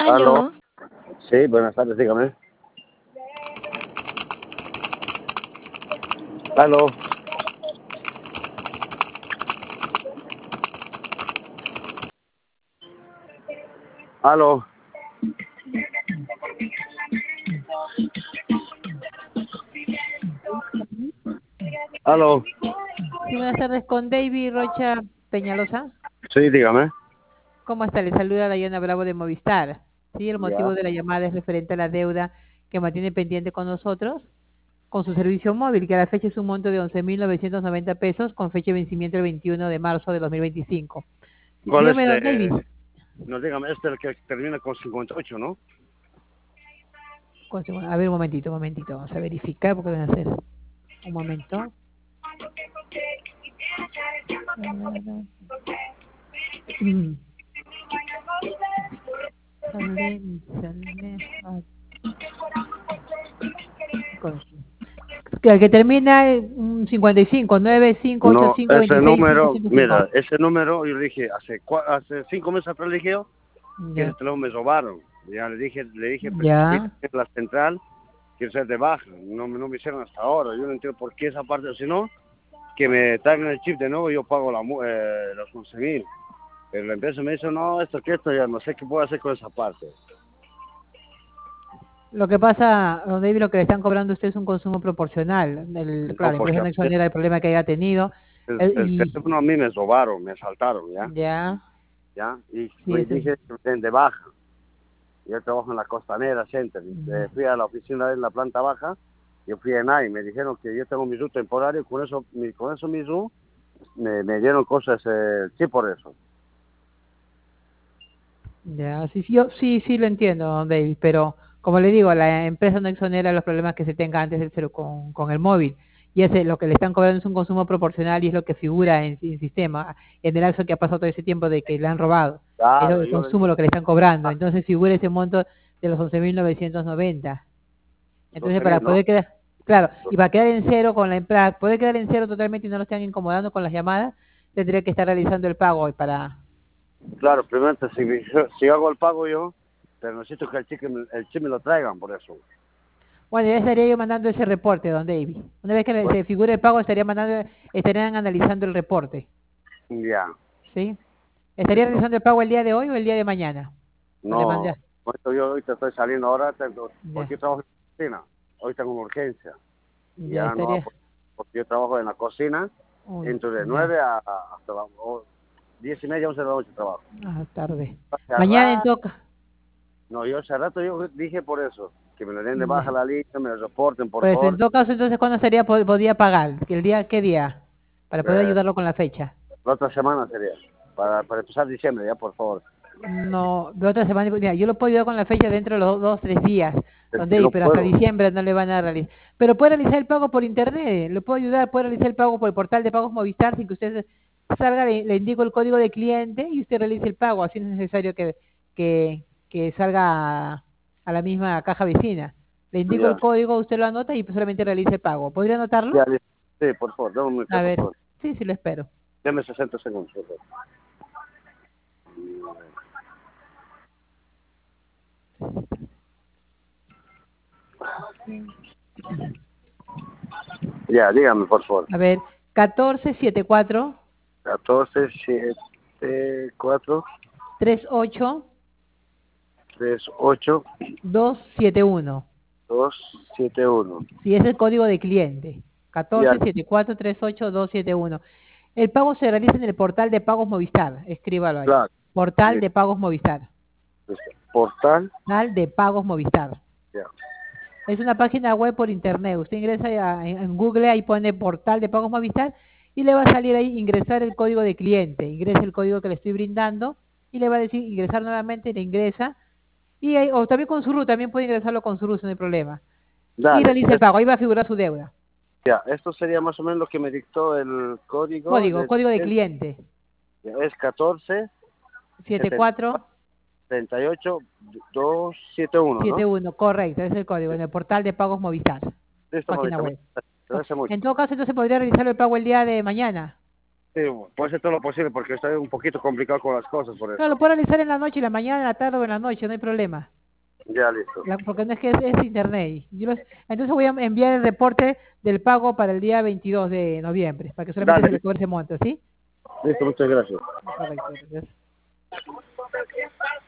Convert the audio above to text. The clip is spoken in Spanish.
Aló. Aló. Sí, buenas tardes, dígame. Aló. Aló. Aló. Sí, buenas tardes, con David Rocha Peñalosa. Sí, dígame. ¿Cómo está? Le saluda Dayana Bravo de Movistar. Sí, el motivo Ya. de la llamada es referente a la deuda que mantiene pendiente con nosotros, con su servicio móvil, que a la fecha es un monto de 11.990 pesos, con fecha de vencimiento el 21 de marzo de 2025. ¿Cuál es? Dígame, don David. No, dígame, este es el que termina con 58, ¿no? A ver, un momentito, vamos a verificar porque van a hacer. Un momento. Que termina en 55, 95, No, 85, ese 26, número, 505. mira, ese número yo le dije, hace 5 meses atrás le dije yo que ese Ya, teléfono me robaron. Ya le dije, ya. en la central, quiero ser de baja. No me hicieron hasta ahora. Yo no entiendo por qué esa parte, si no, que me traigan el chip de nuevo y yo pago los 11.000. Pero la empresa me dice, no, esto, ya no sé qué puedo hacer con esa parte. Lo que pasa, don David, lo que le están cobrando a usted es un consumo proporcional. No, Claro, la porque empresa no exonera el problema que haya tenido. el Y teléfono a mí me robaron, me asaltaron, ¿ya? ya, ¿Ya? Y sí, me eso es. dije, de baja. Yo trabajo en la Costanera Center. Fui a la oficina en la planta baja, yo fui en ahí, me dijeron que yo tengo mi RU temporario, con eso mi RU me dieron cosas, sí por eso. Ya, sí, sí, sí lo entiendo, don David, pero como le digo, la empresa no exonera los problemas que se tenga antes del cero con el móvil. Y ese lo que le están cobrando es un consumo proporcional y es lo que figura en el sistema, en el acto que ha pasado todo ese tiempo de que le han robado. Es Claro, el yo le consumo dije, lo que le están cobrando. ah, Entonces figura ese monto de los 11.990. Entonces, 12.000, para ¿no? poder quedar, claro, y para quedar en cero con la empresa, poder quedar en cero totalmente y no lo estén incomodando con las llamadas, tendría que estar realizando el pago para... Claro, primero, si hago el pago yo, pero necesito que el chip me lo traigan, por eso. Bueno, ya estaría yo mandando ese reporte, don David. Una vez que Pues, se figure el pago, estarían analizando el reporte, ya, ¿sí? ¿Estaría listo. realizando el pago el día de hoy o el día de mañana? ¿O le mandé? No, yo ahorita estoy saliendo ahora, Ya, porque yo trabajo en la cocina, hoy tengo una urgencia. ya Ya no, estaría. porque yo trabajo en la cocina, Uy, entro de ya, 9 hasta las 10:30, 11 de la noche trabajo. tarde. Hace Mañana en rato, toca. no, yo hace rato yo dije por eso, que me lo den de baja Ya. la lista, me lo reporten, por Pues en favor. todo caso, entonces, ¿cuándo podría pagar? ¿Qué día? Para poder Eh, ayudarlo con la fecha. la otra semana sería, para empezar diciembre ya, por favor. No, de otra semana, mira, yo lo puedo ayudar con la fecha dentro de los 2, 3 días, don Si David, no pero hasta puedo, diciembre no le van a realizar. Pero puede realizar el pago por internet, lo puedo ayudar, puede realizar el pago por el portal de pagos Movistar sin que usted salga, le indico el código de cliente y usted realice el pago, así no es necesario que salga a la misma caja vecina. Le indico el ya, código, usted lo anota y solamente realice el pago. ¿Podría anotarlo? ya, listo. Sí, por favor, dame un A minuto, por ver, favor. sí, sí lo espero. Deme 60 segundos, por favor. Ya, dígame, por favor. A ver, 1474 14, 7, 4, 38 3, 8, 271. 2, 7, 1. Sí, es el código de cliente. Ya, 1474382271. El pago se realiza en el portal de pagos Movistar. Escríbalo ahí. claro. Portal de Listo. pagos Movistar. Portal, Portal de pagos Movistar. ya. Es una página web por internet. Usted ingresa en Google, ahí pone portal de pagos Movistar y le va a salir ahí ingresar el código de cliente. Ingresa el código que le estoy brindando y le va a decir ingresar nuevamente, le ingresa. O también con su RU, también puede ingresarlo con su RU, no hay problema. Y Dale. realiza el pago, ahí va a figurar su deuda. Ya, esto sería más o menos lo que me dictó el código. Código de cliente. Es 14, 74 78, 271, ¿no? 71, correcto, ese es el código, en el portal de pagos Movistar, Listo, página mamita. web. Gracias mucho. En todo caso, entonces podría realizar el pago el día de mañana. Sí, puede ser todo lo posible porque estoy un poquito complicado con las cosas por eso. No, lo puedo realizar en la noche, en la mañana, en la tarde o en la noche, no hay problema. Ya, listo. Porque no es que es internet. Entonces voy a enviar el reporte del pago para el día 22 de noviembre, para que solamente se Dale, le cobre ese monto, ¿sí? listo, muchas gracias. Correcto, gracias.